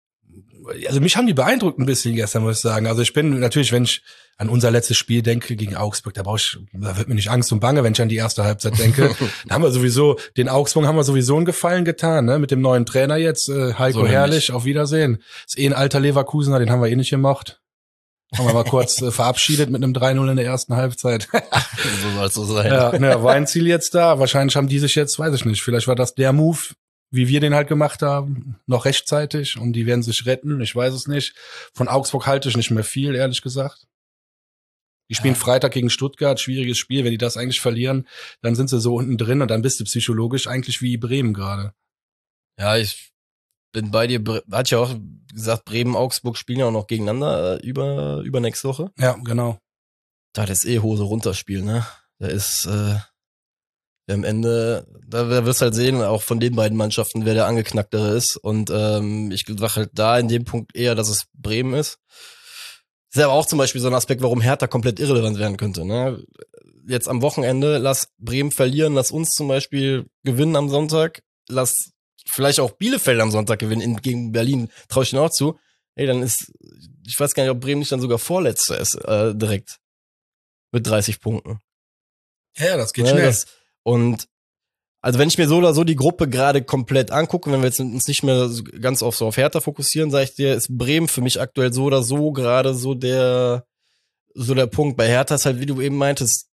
also mich haben die beeindruckt ein bisschen gestern, muss ich sagen. Also ich bin natürlich, wenn ich an unser letztes Spiel denke gegen Augsburg, da brauche ich, da wird mir nicht Angst und Bange, wenn ich an die erste Halbzeit denke. Da haben wir sowieso, den Augsburg haben wir sowieso einen Gefallen getan, ne? Mit dem neuen Trainer jetzt, äh, Heiko So Herrlich, nämlich. auf Wiedersehen. Ist eh ein alter Leverkusener, den haben wir eh nicht gemocht. Haben wir mal kurz äh, verabschiedet mit einem drei null in der ersten Halbzeit. So soll es so sein. Ja, ne, war ein Ziel jetzt da. Wahrscheinlich haben die sich jetzt, weiß ich nicht, vielleicht war das der Move, wie wir den halt gemacht haben, noch rechtzeitig und die werden sich retten, ich weiß es nicht. Von Augsburg halte ich nicht mehr viel, ehrlich gesagt. Die spielen Ja. Freitag gegen Stuttgart, schwieriges Spiel. Wenn die das eigentlich verlieren, dann sind sie so unten drin und dann bist du psychologisch eigentlich wie Bremen gerade. Ja, ich bin bei dir. Bre- Hat ja auch gesagt, Bremen, Augsburg spielen ja auch noch gegeneinander äh, über über nächste Woche. Ja, genau. Da ist eh Hose runter Spiel, ne? Da ist äh, am Ende, da, da wirst du halt sehen, auch von den beiden Mannschaften, wer der angeknacktere ist. Und ähm, ich sag halt da in dem Punkt eher, dass es Bremen ist. Das ist aber auch zum Beispiel so ein Aspekt, warum Hertha komplett irrelevant werden könnte. Ne? Jetzt am Wochenende, lass Bremen verlieren, lass uns zum Beispiel gewinnen am Sonntag, lass vielleicht auch Bielefeld am Sonntag gewinnen in, gegen Berlin, traue ich ihnen auch zu. Ey, dann ist, ich weiß gar nicht, ob Bremen nicht dann sogar Vorletzter ist, äh, direkt. Mit dreißig Punkten. Ja, das geht Ne, schnell. das, und also wenn ich mir so oder so die Gruppe gerade komplett angucke, wenn wir jetzt uns nicht mehr so ganz auf so auf Hertha fokussieren, sage ich dir, ist Bremen für mich aktuell so oder so gerade so der so der Punkt. Bei Hertha ist halt, wie du eben meintest,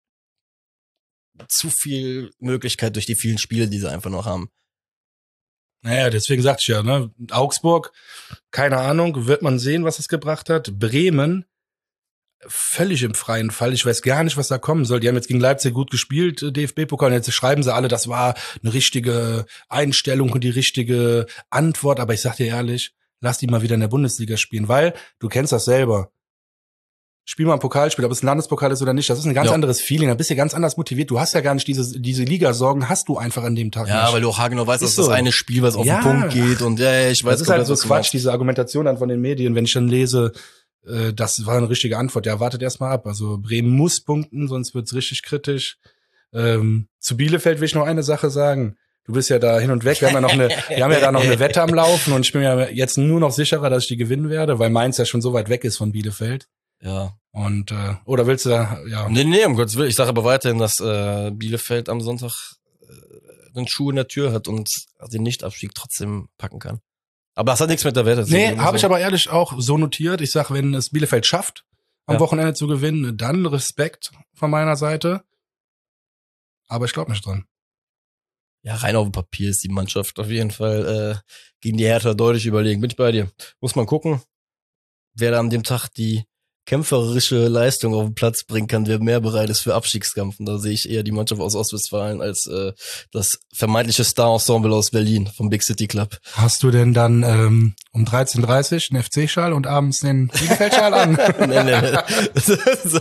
zu viel Möglichkeit durch die vielen Spiele, die sie einfach noch haben. Naja, deswegen sagte ich ja, ne, Augsburg, keine Ahnung, wird man sehen, was es gebracht hat. Bremen, völlig im freien Fall. Ich weiß gar nicht, was da kommen soll. Die haben jetzt gegen Leipzig gut gespielt, D F B-Pokal. Jetzt schreiben sie alle, das war eine richtige Einstellung und die richtige Antwort. Aber ich sag dir ehrlich, lass die mal wieder in der Bundesliga spielen, weil du kennst das selber. Spiel mal ein Pokalspiel, ob es ein Landespokal ist oder nicht, das ist ein ganz Ja. anderes Feeling. Da bist du ganz anders motiviert. Du hast ja gar nicht diese diese Ligasorgen, hast du einfach an dem Tag Ja, nicht. weil du auch haargenau weißt, dass Ist das so. eine Spiel, was auf Ja. den Punkt geht und ja, ja, ich weiß Das ist halt komplett, so was du Quatsch, meinst. diese Argumentation dann von den Medien, wenn ich dann lese, äh, das war eine richtige Antwort. Ja, wartet erst mal ab. Also Bremen muss punkten, sonst wird's richtig kritisch. Ähm, zu Bielefeld will ich noch eine Sache sagen. Du bist ja da hin und weg. Wir haben ja noch eine, wir haben ja da noch eine Wette am Laufen und ich bin mir jetzt nur noch sicherer, dass ich die gewinnen werde, weil Mainz ja schon so weit weg ist von Bielefeld. Ja. Und äh, oder willst du da, ja. Nee, nee, um Gottes Willen. Ich sage aber weiterhin, dass äh, Bielefeld am Sonntag äh, den Schuh in der Tür hat und den Nichtabstieg trotzdem packen kann. Aber das hat nichts mit der Wette zu tun. Nee, habe ich aber ehrlich auch so notiert. Ich sag, wenn es Bielefeld schafft, am Ja. Wochenende zu gewinnen, dann Respekt von meiner Seite. Aber ich glaube nicht dran. Ja, rein auf dem Papier ist die Mannschaft auf jeden Fall äh, gegen die Hertha deutlich überlegen. Bin ich bei dir. Muss man gucken, wer da an dem Tag die kämpferische Leistung auf den Platz bringen kann, wer mehr bereit ist für Abstiegskampf. Und da sehe ich eher die Mannschaft aus Ostwestfalen als äh, das vermeintliche Star-Ensemble aus Berlin vom Big City Club. Hast du denn dann ähm, um dreizehn Uhr dreißig einen F C-Schal und abends den Bielefeld-Schal an? nee, nee, nee.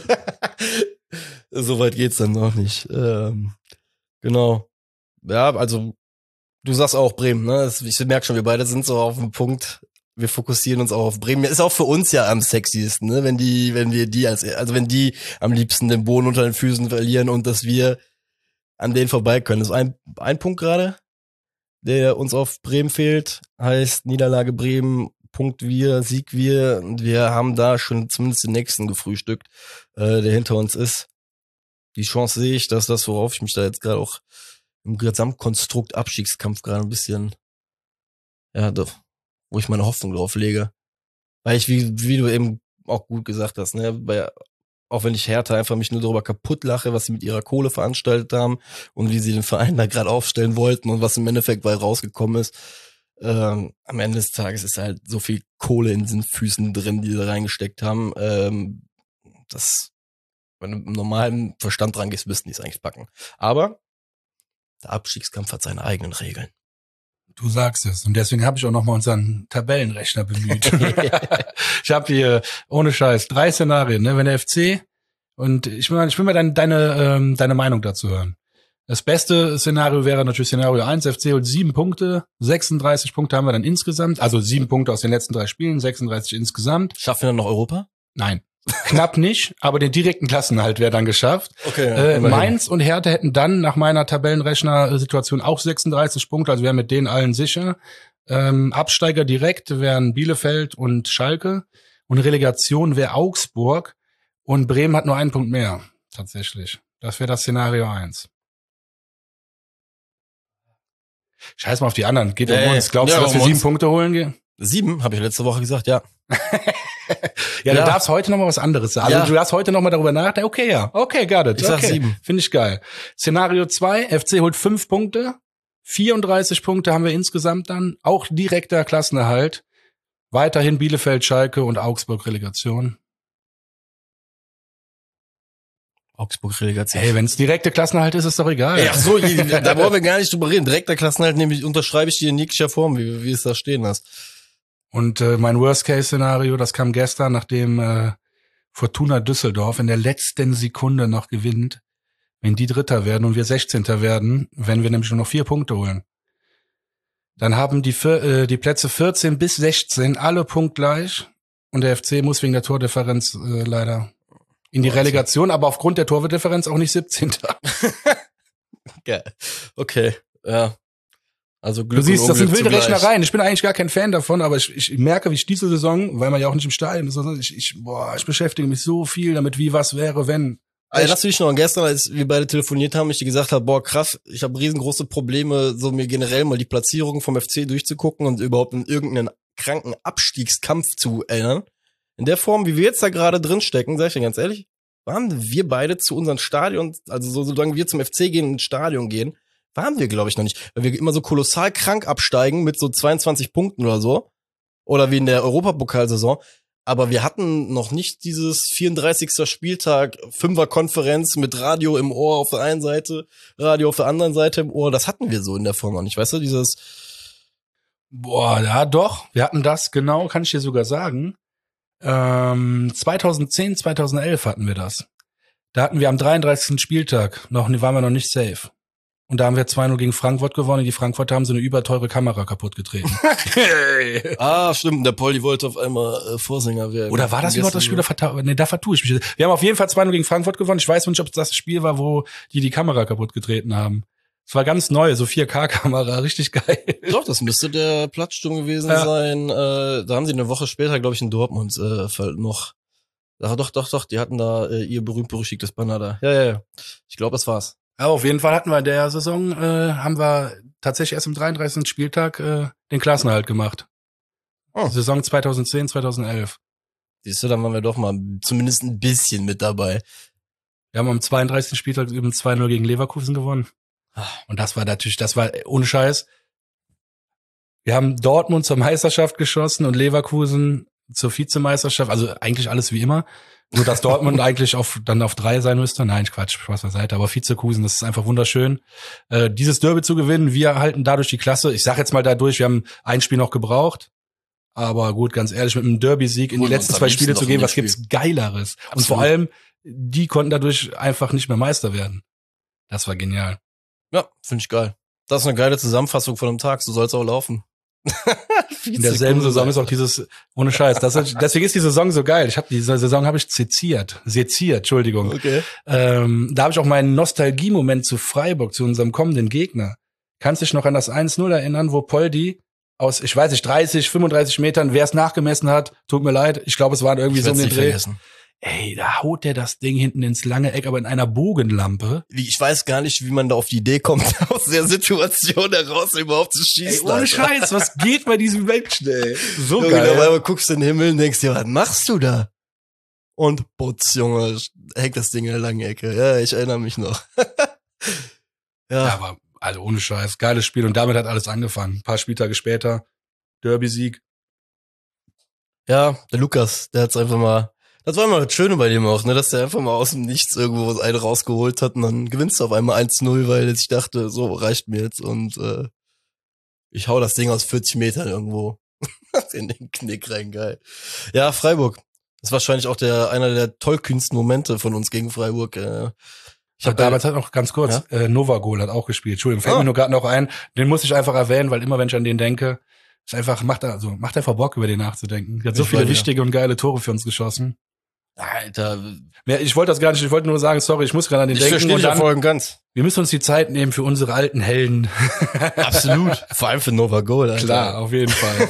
So weit geht's dann noch nicht. Ähm, genau. Ja, also du sagst auch Bremen, ne? Ich merke schon, wir beide sind so auf dem Punkt. Wir fokussieren uns auch auf Bremen. Ist auch für uns ja am sexiesten, ne? Wenn die, wenn wir die als, also wenn die am liebsten den Boden unter den Füßen verlieren und dass wir an denen vorbei können. Das ist ein, ein Punkt gerade, der uns auf Bremen fehlt, heißt Niederlage Bremen, Punkt wir, Sieg wir. Und wir haben da schon zumindest den nächsten gefrühstückt, äh, der hinter uns ist. Die Chance sehe ich, dass das, worauf ich mich da jetzt gerade auch im Gesamtkonstrukt Abstiegskampf gerade ein bisschen, ja, doch, wo ich meine Hoffnung drauf lege. Weil ich, wie, wie du eben auch gut gesagt hast, ne, bei, auch wenn ich Hertha einfach mich nur darüber kaputt lache, was sie mit ihrer Kohle veranstaltet haben und wie sie den Verein da gerade aufstellen wollten und was im Endeffekt bei rausgekommen ist. Ähm, am Ende des Tages ist halt so viel Kohle in diesen Füßen drin, die sie da reingesteckt haben. Ähm, das, wenn du mit normalem Verstand dran gehst, müssten die es eigentlich packen. Aber der Abstiegskampf hat seine eigenen Regeln. Du sagst es. Und deswegen habe ich auch nochmal unseren Tabellenrechner bemüht. Ich habe hier, ohne Scheiß, drei Szenarien, ne? Wenn der F C, und ich will mal, ich will mal deine, deine, ähm, deine Meinung dazu hören. Das beste Szenario wäre natürlich Szenario eins, F C holt sieben Punkte, sechsunddreißig Punkte haben wir dann insgesamt, also sieben Punkte aus den letzten drei Spielen, sechsunddreißig insgesamt. Schaffen wir dann noch Europa? Nein. Knapp nicht, aber den direkten Klassenerhalt wäre dann geschafft. Okay. Ja, äh, Mainz und Hertha hätten dann nach meiner Tabellenrechner-Situation auch sechsunddreißig Punkte, also wären mit denen allen sicher. Ähm, Absteiger direkt wären Bielefeld und Schalke und Relegation wäre Augsburg und Bremen hat nur einen Punkt mehr, tatsächlich. Das wäre das Szenario eins. Scheiß mal auf die anderen, geht um äh, uns. Glaubst ja, du, dass um wir sieben uns. Punkte holen gehen? Sieben, habe ich letzte Woche gesagt, ja. Ja, du Ja. darfst heute noch mal was anderes sagen. Also Ja. du darfst heute noch mal darüber nachdenken. Okay, ja. Okay, got it. Ich sag okay. sieben. Finde ich geil. Szenario zwei, F C holt fünf Punkte. vierunddreißig Punkte haben wir insgesamt dann. Auch direkter Klassenerhalt. Weiterhin Bielefeld, Schalke und Augsburg Relegation. Augsburg Relegation. Hey, wenn es direkte Klassenerhalt ist, ist doch egal. Ey, ach so, da brauchen wir gar nicht drüber reden. Direkter Klassenerhalt, nämlich unterschreibe ich dir in jeglicher Form, wie, wie es da stehen hast. Und äh, mein Worst-Case-Szenario, das kam gestern, nachdem äh, Fortuna Düsseldorf in der letzten Sekunde noch gewinnt. Wenn die Dritter werden und wir Sechzehnter werden, wenn wir nämlich nur noch vier Punkte holen, dann haben die, äh, die Plätze vierzehn bis sechzehn alle punktgleich und der F C muss wegen der Tordifferenz äh, leider in die Relegation, aber aufgrund der Tordifferenz auch nicht siebzehnter. Geil. Okay, ja. Also Glück Du siehst, und das sind Unglück wilde zugleich. Rechnereien. Ich bin eigentlich gar kein Fan davon, aber ich, ich merke, wie ich diese Saison, weil man ja auch nicht im Stadion ist, ich, ich, boah, ich beschäftige mich so viel damit, wie was wäre, wenn. Erinnerst du dich noch an gestern, als wir beide telefoniert haben, ich dir gesagt habe, boah, krass, ich habe riesengroße Probleme, so mir generell mal die Platzierung vom F C durchzugucken und überhaupt in irgendeinen kranken Abstiegskampf zu erinnern. In der Form, wie wir jetzt da gerade drin stecken, sag ich dir ganz ehrlich, waren wir beide zu unseren Stadion, also so, solange wir zum F C gehen, ins Stadion gehen, waren wir, glaube ich, noch nicht. Weil wir immer so kolossal krank absteigen mit so zweiundzwanzig Punkten oder so. Oder wie in der Europapokalsaison. Aber wir hatten noch nicht dieses vierunddreißigsten Spieltag, Fünfer-Konferenz mit Radio im Ohr auf der einen Seite, Radio auf der anderen Seite im Ohr. Das hatten wir so in der Form noch nicht. Weißt du, dieses... Boah, ja doch, wir hatten das, genau, kann ich dir sogar sagen. Ähm, zweitausendzehn, zweitausendelf hatten wir das. Da hatten wir am dreiunddreißigsten Spieltag, noch waren wir noch nicht safe. Und da haben wir zwei null gegen Frankfurt gewonnen. Die Frankfurter haben so eine überteure Kamera kaputt getreten. Ah, stimmt, der Poldi wollte auf einmal äh, Vorsänger werden. Oder war das überhaupt das Spiel? Oder nee, da vertue ich mich. Wir haben auf jeden Fall zwei null gegen Frankfurt gewonnen. Ich weiß nicht, ob das das Spiel war, wo die die Kamera kaputt getreten haben. Es war ganz neu, so vier K-Kamera, richtig geil. Doch, das müsste der Platzsturm gewesen Ja. sein. Äh, da haben sie eine Woche später, glaube ich, in Dortmund äh, noch... Ach, doch, doch, doch, die hatten da äh, ihr berühmt-berüchtigtes Banner da. Ja, ja, ja. Ich glaube, das war's. Aber auf jeden Fall hatten wir in der Saison, äh, haben wir tatsächlich erst am dreiunddreißigsten Spieltag äh, den Klassenerhalt gemacht. Oh. Saison zweitausendzehn, zweitausendelf. Siehst du, dann waren wir doch mal zumindest ein bisschen mit dabei. Wir haben am zweiunddreißigsten Spieltag eben zwei null gegen Leverkusen gewonnen. Und das war natürlich, das war ohne Scheiß. Wir haben Dortmund zur Meisterschaft geschossen und Leverkusen zur Vizemeisterschaft. Also eigentlich alles wie immer. Nur dass Dortmund eigentlich auf dann auf drei sein müsste. Nein, Quatsch, Spaß beiseite. Aber Vizekusen, das ist einfach wunderschön. Äh, dieses Derby zu gewinnen, wir halten dadurch die Klasse. Ich sag jetzt mal dadurch, wir haben ein Spiel noch gebraucht. Aber gut, ganz ehrlich, mit einem Derby-Sieg in die Holen letzten uns am zwei liebsten Spiele noch zu in gehen, dem was Spiel. gibt's Geileres? Und Absolut. vor allem, die konnten dadurch einfach nicht mehr Meister werden. Das war genial. Ja, finde ich geil. Das ist eine geile Zusammenfassung von einem Tag. So soll's auch laufen. In derselben Saison ist auch dieses, ohne Scheiß, das ist, deswegen ist die Saison so geil. Ich habe diese Saison habe ich seziert, seziert, Entschuldigung. Okay. Ähm, da habe ich auch meinen Nostalgie-Moment zu Freiburg, zu unserem kommenden Gegner. Kannst dich noch an das eins null erinnern, wo Poldi aus, ich weiß nicht, dreißig, fünfunddreißig Metern, wer es nachgemessen hat, tut mir leid, ich glaube, es waren irgendwie Ich so um werd's den nicht Dreh. vergessen. Ey, da haut der das Ding hinten ins lange Eck, aber in einer Bogenlampe. Wie, ich weiß gar nicht, wie man da auf die Idee kommt, aus der Situation heraus überhaupt zu schießen. Ey, ohne Alter. Scheiß, was geht bei diesem Menschen, ey? So Junge, geil. auf einmal guckst du in den Himmel und denkst dir, was machst du da? Und putz, Junge, hängt das Ding in der langen Ecke. Ja, ich erinnere mich noch. Ja, ja, aber also ohne Scheiß, geiles Spiel und damit hat alles angefangen. Ein paar Spieltage später, Derby-Sieg. ja, der Lukas, der hat's einfach mal, das war immer das Schöne bei dem auch, ne, dass der einfach mal aus dem Nichts irgendwo was einen rausgeholt hat und dann gewinnst du auf einmal eins null, weil ich dachte, so reicht mir jetzt und äh, ich hau das Ding aus vierzig Metern irgendwo in den Knick rein, geil. Ja, Freiburg. Das ist wahrscheinlich auch der einer der tollkühnsten Momente von uns gegen Freiburg. Äh, Ich habe damals halt noch ganz kurz, Ja? äh, Novagol hat auch gespielt. Entschuldigung, fällt Ah. mir nur gerade noch ein. Den muss ich einfach erwähnen, weil immer wenn ich an den denke, ist einfach, macht er, also macht einfach Bock, über den nachzudenken. Der hat so Ich viele weiß, ja. wichtige und geile Tore für uns geschossen. Alter, Ja, ich wollte das gar nicht, ich wollte nur sagen, sorry, ich muss gerade an den ich denken. verstehe Und dich dann, Folgen ganz. wir müssen uns die Zeit nehmen für unsere alten Helden. Absolut. Vor allem für Nova Goal, Alter. Klar, auf jeden Fall.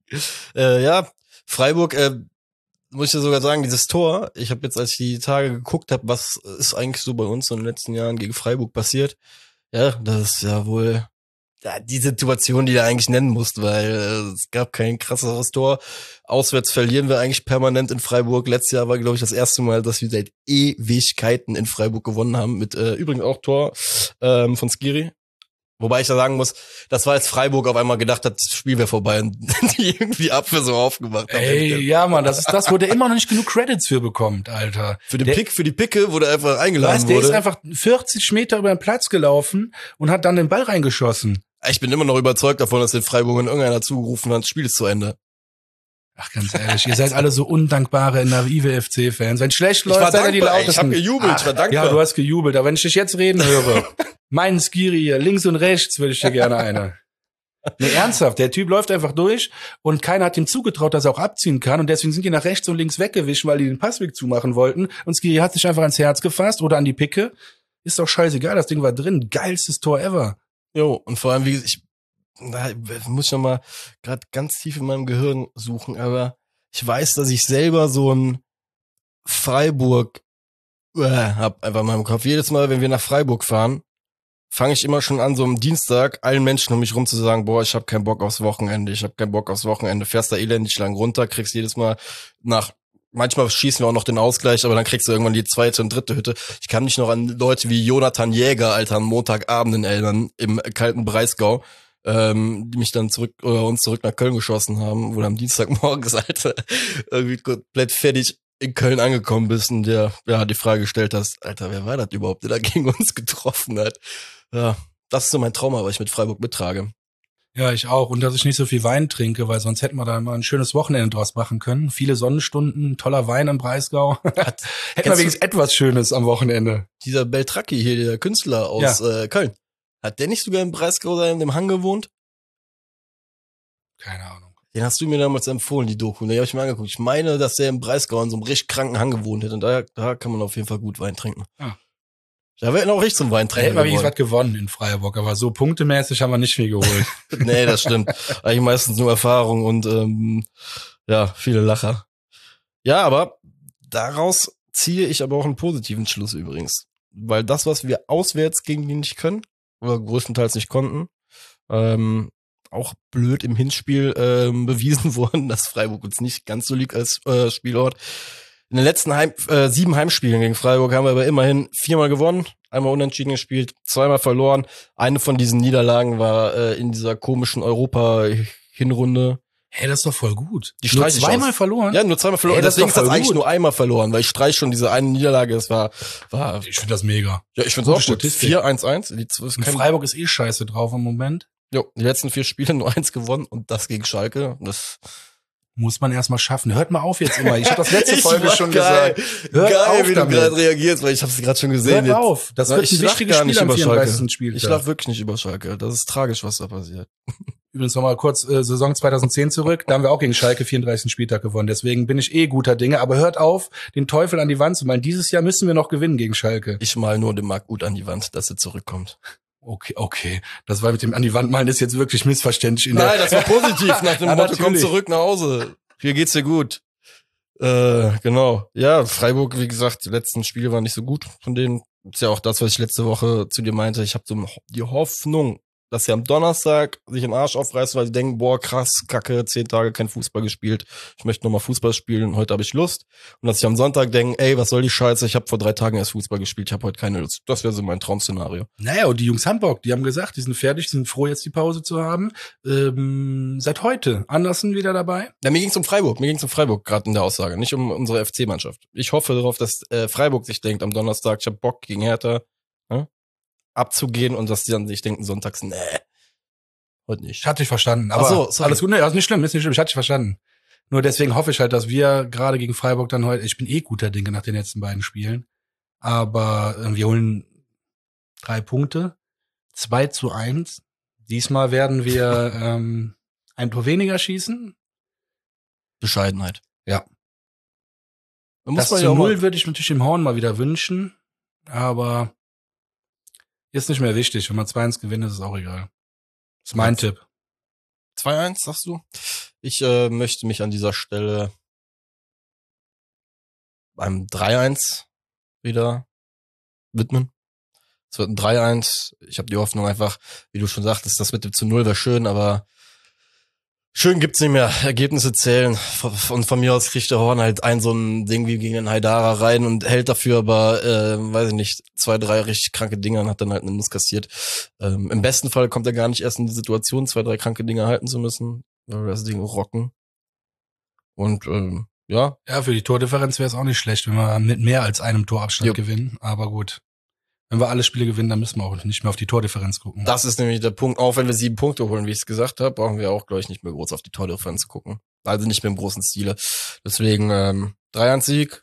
Äh, ja, Freiburg, äh, muss ich ja sogar sagen, dieses Tor, ich habe jetzt, als ich die Tage geguckt habe, was ist eigentlich so bei uns in den letzten Jahren gegen Freiburg passiert, ja, das ist ja wohl ja, die Situation, die du eigentlich nennen musst, weil äh, es gab kein krasseres Tor. Auswärts verlieren wir eigentlich permanent in Freiburg. Letztes Jahr war, glaube ich, das erste Mal, dass wir seit Ewigkeiten in Freiburg gewonnen haben, mit äh, übrigens auch Tor ähm, von Skiri. Wobei ich da sagen muss, das war jetzt Freiburg auf einmal gedacht hat, das Spiel wäre vorbei und die irgendwie Abwehr so aufgemacht haben. Ey, ja, Mann, das ist das, wo der immer noch nicht genug Credits für bekommt, Alter. Für den der, Pick, für die Picke wurde einfach eingeladen weißt, der wurde. ist einfach vierzig Meter über den Platz gelaufen und hat dann den Ball reingeschossen. Ich bin immer noch überzeugt davon, dass den Freiburgern irgendeiner zugerufen hat, das Spiel ist zu Ende. Ach, ganz ehrlich, ihr seid alle so undankbare naive F C-Fans. Wenn schlecht Ich war läuft, seid ihr die dankbar, ey. Ich lautesten. hab gejubelt, Ach, ich war dankbar. Ja, du hast gejubelt. Aber wenn ich dich jetzt reden höre, meinen Skiri hier, links und rechts, würde ich dir gerne eine. Nee, ernsthaft, der Typ läuft einfach durch und keiner hat ihm zugetraut, dass er auch abziehen kann und deswegen sind die nach rechts und links weggewischt, weil die den Passweg zumachen wollten und Skiri hat sich einfach ans Herz gefasst oder an die Picke. Ist doch scheißegal, das Ding war drin. Geilstes Tor ever. Jo, und vor allem, wie gesagt, ich da muss ich noch mal gerade ganz tief in meinem Gehirn suchen, aber ich weiß, dass ich selber so ein Freiburg äh, hab einfach in meinem Kopf. Jedes Mal, wenn wir nach Freiburg fahren, fange ich immer schon an, so am Dienstag allen Menschen um mich rum zu sagen, boah, ich habe keinen Bock aufs Wochenende, ich habe keinen Bock aufs Wochenende. Fährst da elendig lang runter, kriegst jedes Mal nach, manchmal schießen wir auch noch den Ausgleich, aber dann kriegst du irgendwann die zweite und dritte Hütte. Ich kann mich noch an Leute wie Jonathan Jäger, Alter, an Montagabenden erinnern, im kalten Breisgau, ähm, die mich dann zurück, oder uns zurück nach Köln geschossen haben, wo du am Dienstagmorgens, Alter, irgendwie komplett fertig in Köln angekommen bist und dir, ja, die Frage gestellt hast, Alter, wer war das überhaupt, der da gegen uns getroffen hat? Ja, das ist so mein Trauma, was ich mit Freiburg mittrage. Ja, ich auch. Und dass ich nicht so viel Wein trinke, weil sonst hätten wir da mal ein schönes Wochenende draus machen können. Viele Sonnenstunden, toller Wein im Breisgau. Hätten wir kennst du- wenigstens etwas Schönes am Wochenende. Dieser Beltracchi hier, der Künstler aus äh, Köln, hat der nicht sogar im Breisgau da in dem Hang gewohnt? Keine Ahnung. Den hast du mir damals empfohlen, die Doku. Den habe ich mir angeguckt. Ich meine, dass der im Breisgau in so einem richtig kranken Hang gewohnt hätte. Und da, da kann man auf jeden Fall gut Wein trinken. Ah. Da wäre auch richtig zum Da Weintrinken hätten wir wenigstens geworden. was gewonnen in Freiburg, aber so punktemäßig haben wir nicht viel geholt. Nee, das stimmt. Eigentlich meistens nur Erfahrung und ähm, ja, viele Lacher. Ja, aber daraus ziehe ich aber auch einen positiven Schluss übrigens. Weil das, was wir auswärts gegen die nicht können, oder größtenteils nicht konnten, ähm, auch blöd im Hinspiel ähm, bewiesen worden, dass Freiburg uns nicht ganz so liegt als äh, Spielort. In den letzten Heim, äh, sieben Heimspielen gegen Freiburg haben wir aber immerhin viermal gewonnen, einmal unentschieden gespielt, zweimal verloren. Eine von diesen Niederlagen war äh, in dieser komischen Europa-Hinrunde. Hey, das ist doch voll gut. Die Nur streiche ich zweimal aus. verloren? Ja, nur zweimal verloren. Ey, das ist Deswegen doch ist das voll eigentlich gut. nur einmal verloren, weil ich streiche schon diese eine Niederlage. Das war, war Ich finde das mega. ja, ich finde Gute auch gut. Statistik. vier eins eins. Die, zwei ist Und kein, Freiburg ist eh scheiße drauf im Moment. jo, die letzten vier Spiele nur eins gewonnen und das gegen Schalke. Das Muss man erstmal schaffen. Hört mal auf jetzt immer. Ich habe das letzte Folge war schon geil, gesagt. Hört geil, auf wie damit. du gerade reagierst, weil ich habe es gerade schon gesehen. Hört jetzt. auf. Das Na, wird ein ich lach wichtiges gar Spiel nicht am über vierunddreißigsten Schalke. Spieltag. Ich lach wirklich nicht über Schalke. Das ist tragisch, was da passiert. Übrigens nochmal kurz äh, Saison zweitausendzehn zurück. Da haben wir auch gegen Schalke vierunddreißigsten Spieltag gewonnen. Deswegen bin ich eh guter Dinge. Aber hört auf, den Teufel an die Wand zu malen. Dieses Jahr müssen wir noch gewinnen gegen Schalke. Ich mal nur den Marc Uth an die Wand, dass er zurückkommt. Okay, okay. Das war mit dem an die Wand malen ist jetzt wirklich missverständlich. In Nein, das war positiv nach dem Ja, Motto, komm natürlich. zurück nach Hause. Hier geht's dir gut. Äh, genau. Ja, Freiburg, wie gesagt, die letzten Spiele waren nicht so gut von denen. Ist ja auch das, was ich letzte Woche zu dir meinte. Ich habe so die Hoffnung, dass sie am Donnerstag sich den Arsch aufreißen, weil sie denken, boah, krass, kacke, zehn Tage kein Fußball gespielt. Ich möchte nochmal Fußball spielen, heute habe ich Lust. Und dass sie am Sonntag denken, ey, was soll die Scheiße, ich habe vor drei Tagen erst Fußball gespielt, ich habe heute keine Lust. Das wäre so mein Traum-Szenario. Naja, und die Jungs haben Bock. Die haben gesagt, die sind fertig, sind froh, jetzt die Pause zu haben. Ähm, seit heute. Andersen wieder dabei. Ja, mir ging's um Freiburg, mir ging's um Freiburg gerade in der Aussage, nicht um unsere F C-Mannschaft. Ich hoffe darauf, dass äh, Freiburg sich denkt am Donnerstag, ich hab Bock gegen Hertha ne, abzugehen und dass die dann sich denken sonntags, nee, heute nicht. Ich hatte dich verstanden. Aber Ach so, sorry. alles gut, ne, ist nicht schlimm, ist nicht schlimm. Ich hatte dich verstanden. Nur deswegen hoffe ich halt, dass wir gerade gegen Freiburg dann heute, ich bin eh guter Dinge nach den letzten beiden Spielen, aber äh, wir holen drei Punkte, zwei zu eins. Diesmal werden wir ähm, ein Tor weniger schießen. Bescheidenheit. Ja. Da muss Das man zu ja auch null mal, würde ich natürlich dem Horn mal wieder wünschen, aber ist nicht mehr wichtig. Wenn man zwei eins gewinnt, ist es auch egal. Das ist mein Was? Tipp. zwei eins, sagst du? Ich äh, möchte mich an dieser Stelle beim drei eins wieder widmen. Es wird ein drei eins. Ich habe die Hoffnung einfach, wie du schon sagtest, das mit dem zu null wäre schön, aber schön gibt's nicht mehr. Ergebnisse zählen. Und von mir aus kriegt der Horn halt ein so ein Ding wie gegen den Haidara rein und hält dafür aber, äh, weiß ich nicht, zwei, drei richtig kranke Dinger und hat dann halt einen Nuss kassiert. Ähm, Im besten Fall kommt er gar nicht erst in die Situation, zwei, drei kranke Dinger halten zu müssen, weil wir das Ding rocken. Und ähm, ja, Ja, für die Tordifferenz wäre es auch nicht schlecht, wenn wir mit mehr als einem Torabstand Jupp. gewinnen. Aber gut. Wenn wir alle Spiele gewinnen, dann müssen wir auch nicht mehr auf die Tordifferenz gucken. das ist nämlich der Punkt. Auch wenn wir sieben Punkte holen, wie ich es gesagt habe, brauchen wir auch, glaube ich, nicht mehr groß auf die Tordifferenz gucken. Also nicht mehr im großen Stile. Deswegen ähm, drei eins Sieg.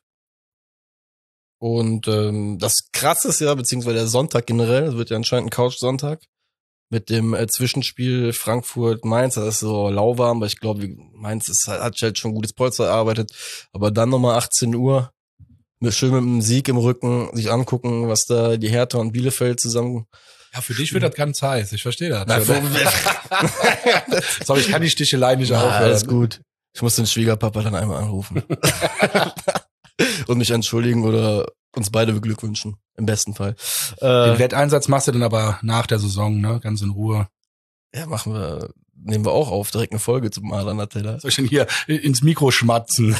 Und ähm, das Krasse ist ja, beziehungsweise der Sonntag generell, das wird ja anscheinend ein Couch-Sonntag, mit dem äh, Zwischenspiel Frankfurt-Mainz, das ist so lauwarm, aber ich glaube, Mainz ist, hat halt schon ein gutes Polster erarbeitet. Aber dann nochmal achtzehn Uhr, mit, schön mit einem Sieg im Rücken, sich angucken, was da die Hertha und Bielefeld zusammen... Ja, für dich wird das ganz heiß. Ich verstehe das. Na, Sorry, ich kann die Stichelei nicht Na, aufhören. alles gut. Ich muss den Schwiegerpapa dann einmal anrufen. Und mich entschuldigen oder uns beide beglückwünschen. Im besten Fall. Den Äh, Wetteinsatz machst du dann aber nach der Saison, ne? Ganz in Ruhe. ja, machen wir, nehmen wir auch auf, direkt eine Folge zum Maler Teller. Soll ich denn hier ins Mikro schmatzen?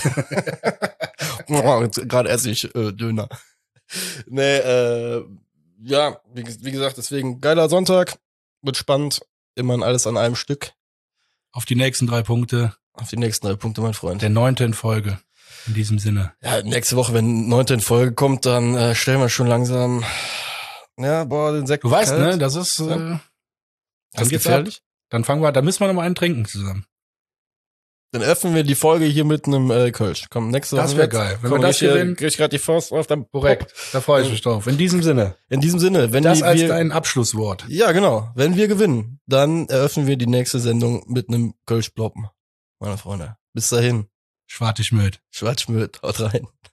Gerade esse ich äh, Döner. Nee, äh, ja, wie, wie gesagt, deswegen geiler Sonntag, wird spannend, immer alles an einem Stück. Auf die nächsten drei Punkte. Auf die nächsten drei Punkte, mein Freund. Der neunte in Folge. In diesem Sinne. Ja, nächste Woche, wenn neunte in Folge kommt, dann äh, stellen wir schon langsam, ja, boah, den Sekt Du weißt, kalt. ne? Das ist, äh, Ja. dann Das ist geht's gefährlich. ab. Dann fangen wir, da müssen wir noch mal einen trinken zusammen. Dann öffnen wir die Folge hier mit einem äh, Kölsch. Komm, nächste Woche. Das wäre wird's. geil. Wenn Komm, wir das krieg ich, gewinnen- krieg ich gerade die Faust auf, dann Korrekt. Da freue ich mich drauf. In diesem Sinne. In diesem Sinne, wenn Das die, als wir, dein Abschlusswort. ja, genau. Wenn wir gewinnen, dann eröffnen wir die nächste Sendung mit einem Kölsch-Ploppen. Meine Freunde. Bis dahin. Schwartig Möd. Schwarzschmürt. Haut rein.